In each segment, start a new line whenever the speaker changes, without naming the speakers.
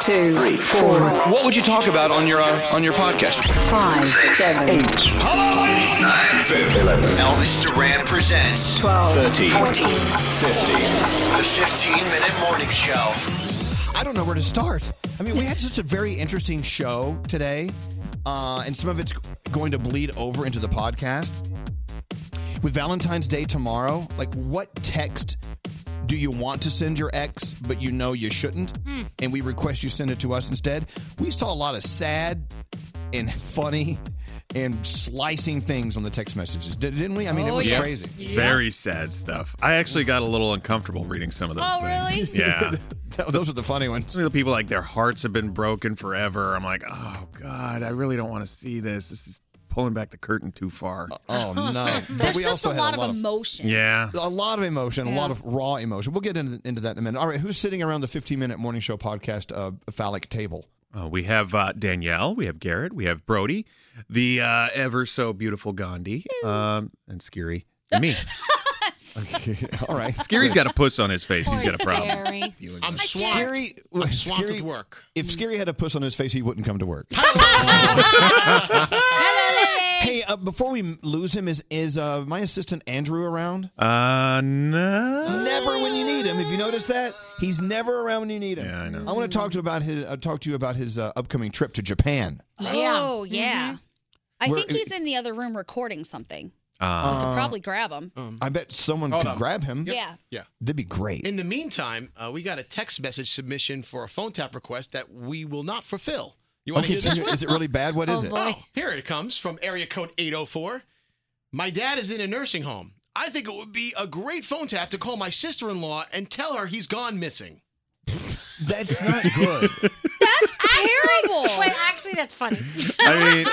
2, 3, 4.
What would you talk about on your podcast?
5, 7, 8.
Hello, 9, 10, 11. Elvis Duran presents
12,
13,
14,
15. The 15-minute morning show.
I don't know where to start. I mean, we had such a very interesting show today, and some of it's going to bleed over into the podcast. With Valentine's Day tomorrow, like, what text do you want to send your ex, but you know you shouldn't? And we request you send it to us instead. We saw a lot of sad and funny and slicing things on the text messages, didn't we? I mean, it was crazy.
Very sad stuff. I actually got a little uncomfortable reading some of those things.
Really?
Yeah.
Those are the funny ones.
Some of the people, like, their hearts have been broken forever. I'm like, oh, God, I really don't want to see this. This is pulling back the curtain too far.
Oh, no.
There's just a lot of emotion.
Yeah.
A lot of emotion, a lot of raw emotion. We'll get into that in a minute. All right, who's sitting around the 15-minute morning show podcast phallic table?
We have Danielle, we have Garrett, we have Brody, the ever so beautiful Gandhi, and Scary, and me.
All right.
Scary's got a puss on his face. He's got a problem.
I'm swamped. I'm swamped with work.
If Scary had a puss on his face, he wouldn't come to work. Hey, before we lose him, is my assistant Andrew around?
No.
Never when you need him. Have you noticed that? He's never around when you need him.
Yeah, I know.
I want to talk to you about his upcoming trip to Japan.
Oh, yeah.
Mm-hmm.
I think he's in the other room recording something. We could probably grab him.
I bet someone could grab him.
Yeah.
Yeah.
That'd be great.
In the meantime, we got a text message submission for a phone tap request that we will not fulfill. You want to hear this one?
Is it really bad? What is it?
Oh, here it comes from area code 804. My dad is in a nursing home. I think it would be a great phone tap to call my sister-in-law and tell her he's gone missing.
That's not good.
That's terrible.
Wait, actually, that's funny.
I mean,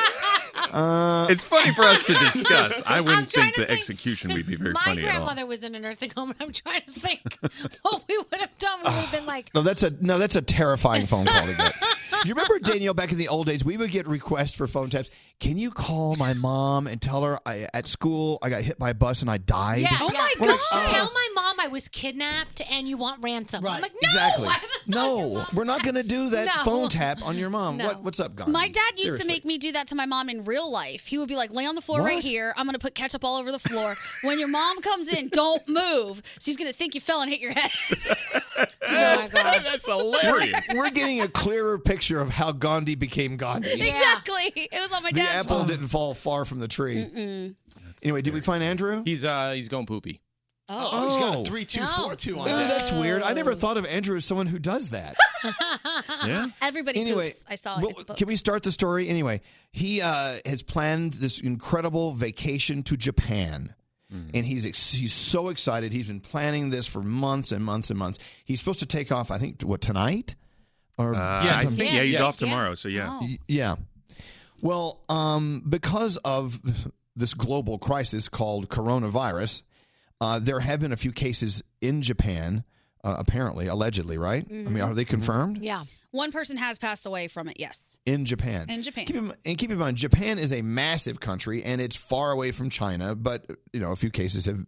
it's funny for us to discuss. I wouldn't think the execution would be very funny at all.
My grandmother was in a nursing home, and I'm trying to think what we would have done. We would have been like,
No, that's a terrifying phone call to get. Do you remember, Danielle, back in the old days, we would get requests for phone taps. Can you call my mom and tell her at school I got hit by a bus and I died?
yeah,
Oh,
yeah.
my
We're
God.
Like, tell my mom I was kidnapped and you want ransom.
Right.
I'm like, no,
Exactly.
I haven't told your
No,
mom.
we're not going to do that
No.
phone tap on your mom.
No.
What's up, Gandhi?
My dad used to
Seriously.
make me do that to my mom in real life. He would be like, lay on the floor right
What?
here. I'm going to put ketchup all over the floor. When your mom comes in, don't move. She's going to think you fell and hit your head.
Oh my God.
That's hilarious.
We're getting a clearer picture of how Gandhi became Gandhi.
Yeah.
Exactly. It was on my
The
dad's
apple
phone.
didn't fall far from the tree. Anyway, did we find Andrew?
He's going poopy.
Oh, he's got
Oh.
a 3-2-4-2 on
Oh,
that.
that's weird. I never thought of Andrew as someone who does that.
Yeah.
Everybody
Anyway,
poops. I saw it.
well,
It's booked.
can we start the story? Anyway, he has planned this incredible vacation to Japan. And he's so excited. He's been planning this for months and months and months. He's supposed to take off, I think, tonight? Or
I think,
Yeah.
he's
Yes.
off tomorrow, so yeah.
Oh.
Yeah. Well, because of this global crisis called coronavirus, there have been a few cases in Japan, apparently, allegedly, right? I mean, are they confirmed?
Yeah.
One person has passed away from it, yes.
In Japan.
In Japan.
Keep in mind, Japan is a massive country, and it's far away from China, but, a few cases have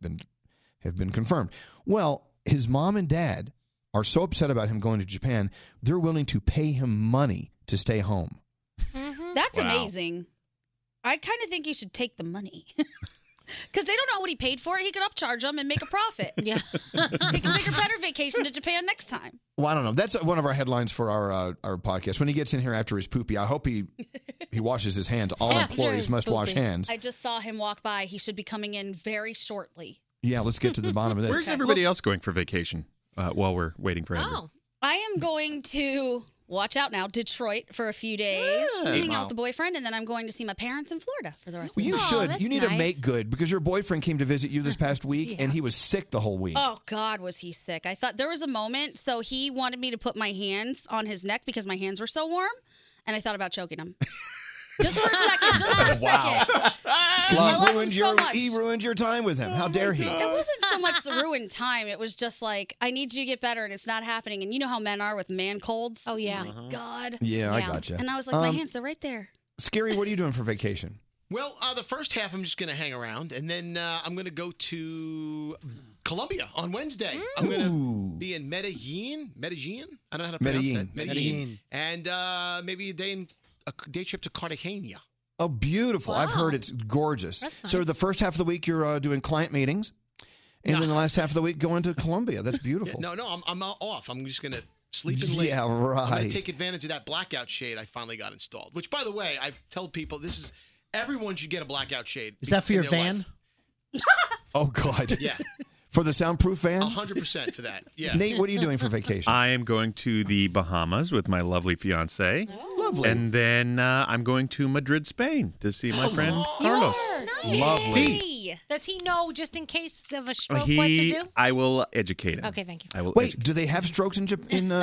been confirmed. Well, his mom and dad are so upset about him going to Japan, they're willing to pay him money to stay home.
That's
Wow.
amazing. I kind of think you should take the money. Because they don't know what he paid for it. He could upcharge them and make a profit.
Yeah.
Take a bigger, better vacation to Japan next time.
Well, I don't know. That's one of our headlines for our podcast. When he gets in here after his poopy, I hope he washes his hands. All
After
employees
his
must wash
poopy.
hands.
I just saw him walk by. He should be coming in very shortly.
Yeah, let's get to the bottom of this.
Where's everybody else going for vacation while we're waiting for Andrew?
Oh.
I am going to, watch out now, Detroit for a few days. Hang out with the boyfriend, and then I'm going to see my parents in Florida for the rest
Well,
of the
you
time.
should.
that's
You need to
nice.
make good because your boyfriend came to visit you this past week, and he was sick the whole week.
Oh, God, was he sick. I thought there was a moment, so he wanted me to put my hands on his neck because my hands were so warm, and I thought about choking him. Just for a second. I love him so much.
He ruined your time with him. How dare he?
It wasn't so much the ruined time. It was just like, I need you to get better, and it's not happening. And you know how men are with man colds?
Oh, yeah.
Oh, my God.
Yeah, I
Yeah.
gotcha.
And I was like, my hands, they're right there.
Scary, what are you doing for vacation?
Well, the first half I'm just going to hang around, and then I'm going to go to Colombia on Wednesday. I'm going to be in Medellin. I don't know how to pronounce that.
Medellin.
And maybe a day trip to Cartagena.
Oh, beautiful. I've heard it's gorgeous.
That's
So
nice.
the first half of the week, you're doing client meetings, and then the last half of the week, going to Colombia. That's beautiful.
No, I'm off. I'm just going to sleep in late.
Yeah,
I'm going
right.
to take advantage of that blackout shade I finally got installed. Which, by the way, I've told people everyone should get a blackout shade.
Is that for
in
your
their
van?
life.
Oh, God.
Yeah,
For the soundproof van?
100% for that. Yeah.
Nate, what are you doing for vacation?
I am going to the Bahamas with my lovely fiance.
Lovely.
And then I'm going to Madrid, Spain to see my friend Carlos.
Lovely.
Does he know just in case of a stroke what to do?
I will educate him.
Okay, thank you.
I will
Wait,
educate
do they have strokes in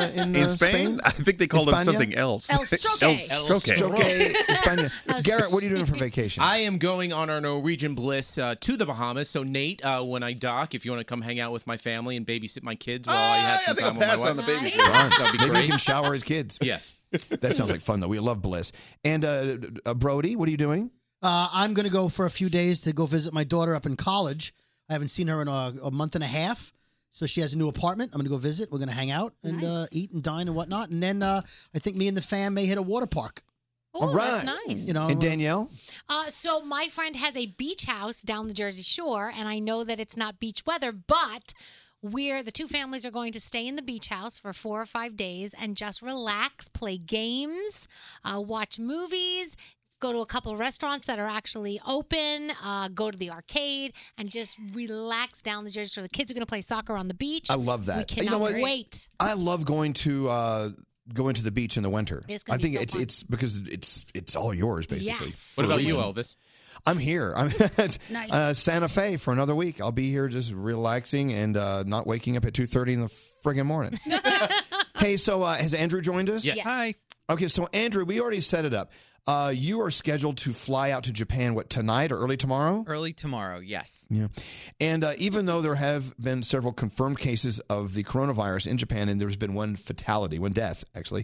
in Spain? I think they call them
España?
something else.
El Stroke.
El Stroke.
Stroke, España. Garrett, what are you doing for vacation?
I am going on our Norwegian Bliss to the Bahamas. So, Nate, when I dock, if you want to come hang out with my family and babysit my kids while I have some time with my wife. That'd be
Maybe
great.
he can shower his kids.
Yes.
That sounds like fun, though. We love Bliss. And Brody, what are you doing?
I'm going to go for a few days to go visit my daughter up in college. I haven't seen her in a month and a half. So she has a new apartment. I'm going to go visit. We're going to hang out and eat and dine and whatnot. And then I think me and the fam may hit a water park.
Oh,
All
that's
right.
nice.
You know,
And Danielle?
So my friend has a beach house down the Jersey Shore, and I know that it's not beach weather, but the two families are going to stay in the beach house for 4 or 5 days and just relax, play games, watch movies, go to a couple of restaurants that are actually open, go to the arcade, and just relax down the Jersey Shore. The kids are going to play soccer on the beach.
I love that.
We cannot
You know what?
wait.
I love going to the beach in the winter.
It's
I
gonna be
think
so fun.
it's because it's all yours, basically.
Yes.
What about you, Elvis?
I'm here. I'm at
Nice.
Santa Fe for another week. I'll be here just relaxing and not waking up at 2:30 in the friggin' morning. Hey, so has Andrew joined us?
Yes. Hi.
Okay, so Andrew, we already set it up. You are scheduled to fly out to Japan, tonight or early tomorrow?
Early tomorrow, yes.
Yeah. And even though there have been several confirmed cases of the coronavirus in Japan, and there's been one death, actually,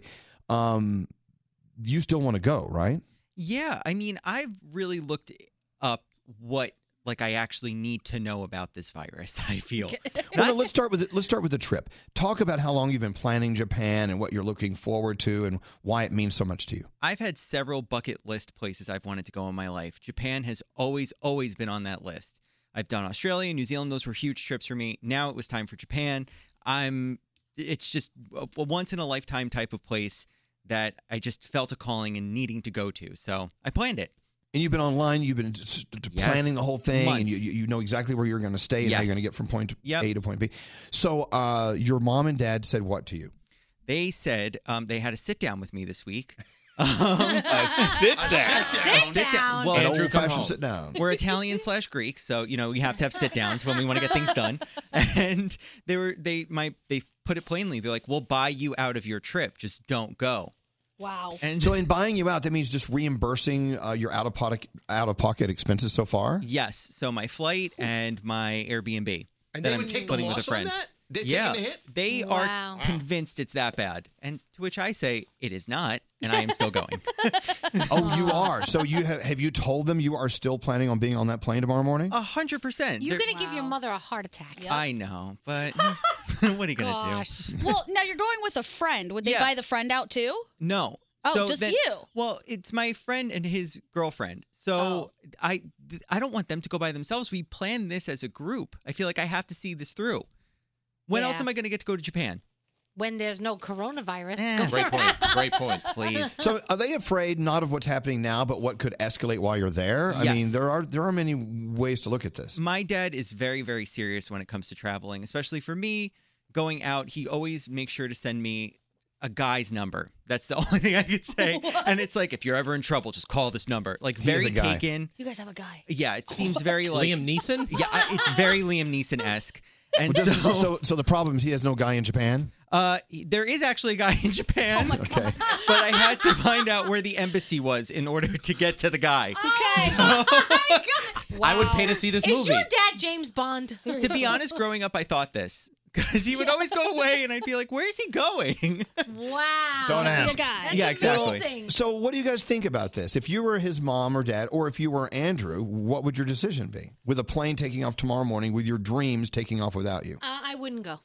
you still want to go, right?
Yeah, I mean, I've really looked up what I actually need to know about this virus, I feel.
Well, no, let's start with the trip. Talk about how long you've been planning Japan and what you're looking forward to and why it means so much to you.
I've had several bucket list places I've wanted to go in my life. Japan has always been on that list. I've done Australia, New Zealand. Those were huge trips for me. Now it was time for Japan. It's just a once-in-a-lifetime type of place that I just felt a calling and needing to go to. So I planned it.
And you've been online, you've been planning the whole thing,
Months.
and you know exactly where you're going to stay and how you're going to get from point A to point B. So your mom and dad said what to you?
They said they had a sit-down with me this week.
A
Sit-down.
Well,
An
Andrew, come
old-fashioned
home.
sit-down.
We're Italian/Greek, so we have to have sit-downs when we want to get things done. And they put it plainly. They're like, "We'll buy you out of your trip. Just don't go."
Wow.
And
So in buying you out, that means just reimbursing your out-of-pocket expenses so far?
yes, so my flight and my Airbnb.
And
that
they
I'm
would take the
splitting with a
loss on
friend.
that? They're
Yeah,
taking the hit?
they
Wow.
are convinced it's that bad, and to which I say it is not, and I am still going.
Oh, you are. So have you told them you are still planning on being on that plane tomorrow morning?
100%.
You're
They're-
going to give your mother a heart attack.
I know, but what are you gonna
Gosh.
Well, now you're going with a friend. Would they
Yeah.
buy the friend out too?
do? No.
Oh,
So
just
then-
you.
Well, it's my friend and his girlfriend. So I don't want them to go by themselves. We planned this as a group. I feel like I have to see this through. When else
Yeah.
am I going to get to go to Japan?
When there's no coronavirus.
Eh.
Great point. Great point.
Please.
So are they afraid not of what's happening now, but what could escalate while you're there? I
Yes.
mean, there are many ways to look at this.
My dad is very, very serious when it comes to traveling, especially for me going out. He always makes sure to send me a guy's number. That's the only thing I could say. And it's like, if you're ever in trouble, just call this number. Like,
He is
very
a guy.
taken.
You guys have a guy.
Yeah, it seems very like
Liam Neeson?
Yeah, it's very Liam Neeson-esque. And
So the problem is he has no guy in Japan?
there is actually a guy in Japan.
Okay.
But I had to find out where the embassy was in order to get to the guy.
Okay.
Oh my God.
I would pay to see this
Is
movie.
your dad James Bond?
To be honest, growing up, I thought this. because he would always go away, and I'd be like, "Where's he going?"
Wow.
Don't
See a
ask.
guy.
Yeah, exactly.
Amazing.
So, what do you guys think about this? If you were his mom or dad, or if you were Andrew, what would your decision be? With a plane taking off tomorrow morning, with your dreams taking off without you?
I wouldn't go.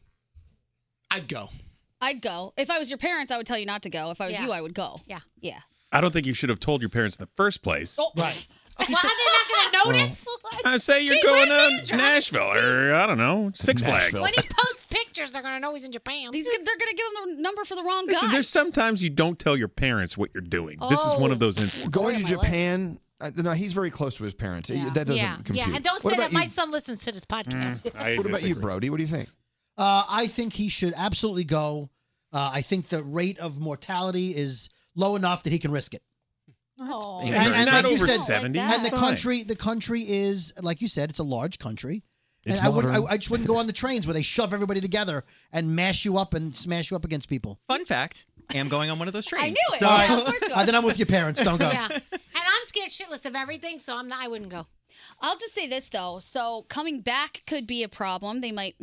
I'd go.
I'd go. If I was your parents, I would tell you not to go. If I was
Yeah.
you, I would go.
Yeah.
Yeah.
I don't think you should have told your parents in the first place.
Oh.
Right.
Well, are they not going to notice?
Say you're
Gee,
going
where
to Nashville or, I don't know, Six Flags.
Nashville.
When he posts pictures, they're going to know he's in Japan.
They're going to give him the number for the wrong
Listen,
guy.
there's sometimes you don't tell your parents what you're doing. This is one of those instances.
Going to
Story of my
Japan, no, he's very close to his parents. That doesn't compute.
Yeah, and don't
What
say
about
that my
you?
son listens to this podcast.
What about you, Brody? What do you think?
I think he should absolutely go. I think the rate of mortality is low enough that he can risk it.
Oh.
Yeah, he's
and
not
like you
over
said,
70.
And the
Fine.
country is, like you said, it's a large country.
It's
And
modern.
I just wouldn't go on the trains where they shove everybody together and mash you up and smash you up against people.
Fun fact: I am going on one of those trains.
I knew it.
So,
Yeah, of course you are.
Then I'm with your parents. Don't go.
Yeah. And I'm scared shitless of everything, so I wouldn't go.
I'll just say this though. So coming back could be a problem. They might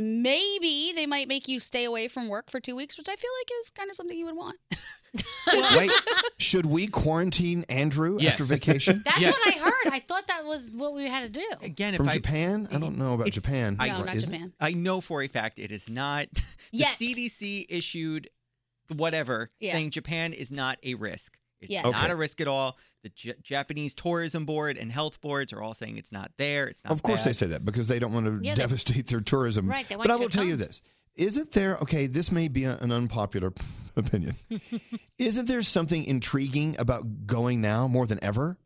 make you stay away from work for 2 weeks, which I feel like is kind of something you would want.
Wait, should we quarantine Andrew
Yes.
after vacation?
That's
Yes.
what I heard. I thought that was what we had to do.
again, if
From
I
Japan? I don't know about Japan.
No,
Is
not
it?
Japan.
I know for a fact it is not. The
Yet.
CDC issued whatever
Yeah.
saying Japan is not a risk. It's
Yeah.
not
Okay.
a risk at all. The Japanese tourism board and health boards are all saying it's not there. It's not.
Of course
bad.
they say that because they don't want to
Yeah, they-
devastate their tourism.
Right, they want
But I
you
will
to
tell you
come.
this. Isn't there, okay, this may be an unpopular opinion. Isn't there something intriguing about going now more than ever?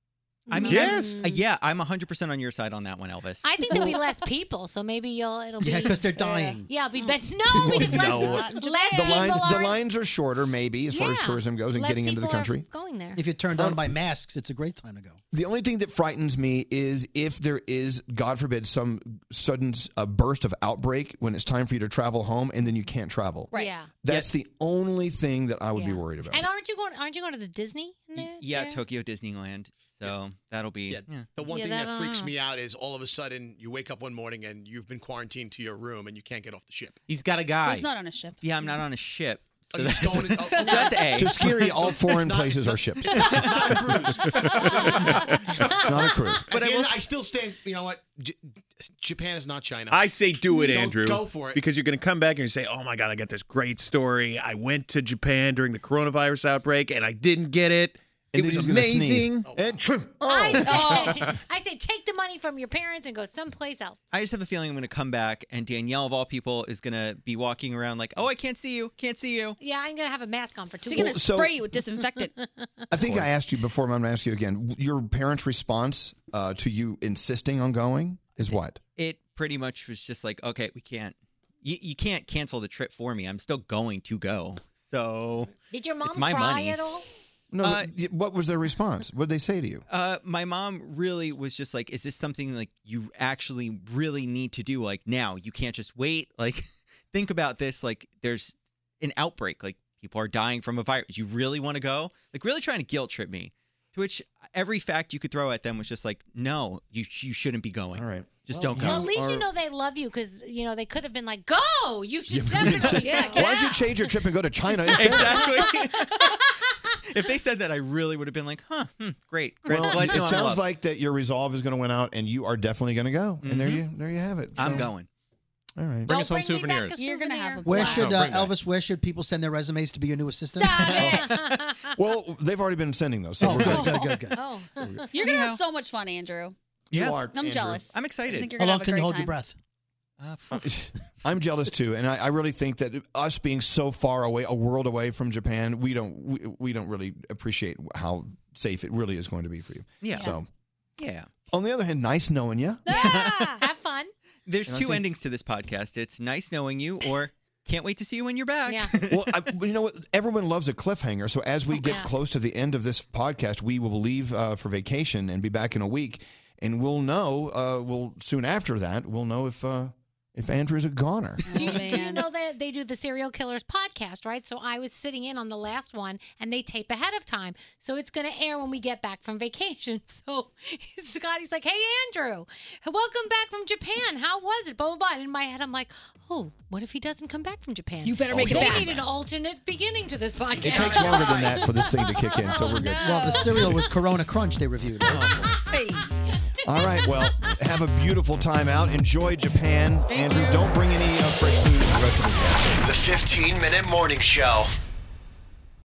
I mean,
Yes.
yeah, I'm 100% on your side on that one, Elvis.
I think there'll be less people, so maybe it'll be.
Yeah, because they're dying.
Yeah, it'll be better. No, because less
The,
people are.
lines are shorter, maybe, as far as
Yeah,
tourism goes and
less
getting into the
people are
country.
going there.
If you're turned on by masks, it's a great time to go.
The only thing that frightens me is if there is, God forbid, some sudden burst of outbreak when it's time for you to travel home and then you can't travel.
Right.
Yeah.
That's the only thing that I would be
Yeah.
worried about.
And aren't you going to the Disney in there?
Yeah,
there?
Tokyo Disneyland. So that'll be.
Yeah, the one
Yeah,
thing
that
that
I
freaks
don't
me out is all of a sudden you wake up one morning and you've been quarantined to your room and you can't get off the ship.
He's got a guy.
He's not on a ship.
Yeah, I'm not on a ship.
Oh,
So
you're
that's,
just going
so that's A.
To Skiri, all
It's
foreign
not-
places
it's
are
not-
ships.
It's not a cruise.
Not a cruise.
But
I
again,
will-
I still stand. You know what? Japan is not China.
I say do it,
Don't
Andrew.
go for it.
Because you're going to come back and you say, oh my God, I got this great story. I went to Japan during the coronavirus outbreak and I didn't get it.
And
It
then
was
he's gonna sneeze.
amazing.
I say take the money from your parents and go someplace else.
I just have a feeling I'm going to come back, and Danielle, of all people, is going to be walking around like, "Oh, I can't see you, can't see you."
Yeah, I'm gonna have a mask on for 2
She's gonna
weeks.
so-
spray you with disinfectant.
I think I asked you before, but I'm going to ask you again. Your parents' response to you insisting on going is what?
It pretty much was just like, "Okay, we can't. You can't cancel the trip for me. I'm still going to go." So,
Did your mom
it's my
cry
money.
at all?
No, but what was their response? What did they say to you?
My mom really was just like, "Is this something like you actually really need to do? Like now, you can't just wait. Like, think about this. Like, there's an outbreak. Like, people are dying from a virus. You really want to go? Like, really trying to guilt trip me." To which every fact you could throw at them was just like, "No, you shouldn't be going.
All right.
Just don't go."
Well, at least you know they love you because they could have been like, "Go, you should definitely go."
Yeah,
Why don't you change your trip and go to China instead?
Exactly. If they said that, I really would have been like, "Huh, great."
Well,
Glad to know
it
I'm
sounds
loved.
like that your resolve is going to win out, and you are definitely going to go. And there you have it.
I'm
So,
going.
All right.
Bring us home
Bring me back
souvenirs.
a
You're gonna
souvenir.
have a
Where
blast.
should
No, bring that.
Elvis? Where should people send their resumes to be your new assistant?
Stop it.
Well, they've already been sending those. So
Oh,
we're
good,
good.
good.
Oh,
You're gonna have so much fun, Andrew.
You
Yeah.
are.
I'm
Andrew.
jealous.
I'm
I
excited.
think you're
How
gonna
long
have a
can
great
you hold
time.
your breath?
I'm jealous too, and I really think that us being so far away, a world away from Japan, we don't really appreciate how safe it really is going to be for you.
Yeah.
So,
Yeah.
on the other hand, nice knowing you.
have fun.
There's
And I
two
think-
endings to this podcast. It's nice knowing you, or can't wait to see you when you're back.
Yeah.
Well, you know what? Everyone loves a cliffhanger. So as we get
Yeah.
close to the end of this podcast, we will leave for vacation and be back in a week, and we'll know. We'll soon after that, we'll know if Andrew's a goner.
Do you
man.
know they do the Serial Killers podcast, right? So I was sitting in on the last one, and they tape ahead of time. So it's going to air when we get back from vacation. So Scotty's like, hey, Andrew, welcome back from Japan. How was it? Blah, blah, blah. And in my head, I'm like, oh, what if he doesn't come back from Japan?
You better make it
They
back.
need an alternate beginning to this podcast.
It takes longer than that for this thing to kick in, so we're good.
Well, the cereal was Corona Crunch they reviewed.
Hey.
All right, well, have a beautiful time out. Enjoy Japan. Andrew, don't bring any fresh food the rest of the day.
The 15-minute morning show.